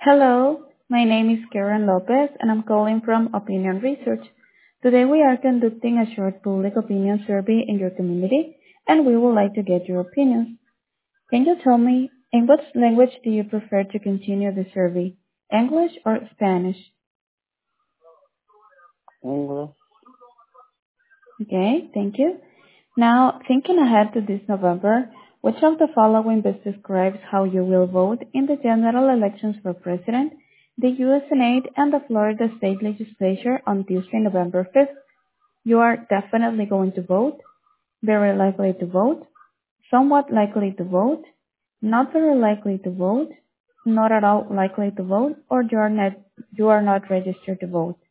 Hello, my name is Karen Lopez and I'm calling from Opinion Research. Today we are conducting a short public opinion survey in your community and we would like to get your opinions. Can you tell me in what language do you prefer to continue the survey? English or Spanish? English. Okay, thank you. Now, thinking ahead to this November, which of the following best describes how you will vote in the general elections for president, the U.S. Senate, and the Florida State Legislature on Tuesday, November 5th? You are definitely going to vote, very likely to vote, somewhat likely to vote, not very likely to vote, not at all likely to vote, or you are not registered to vote.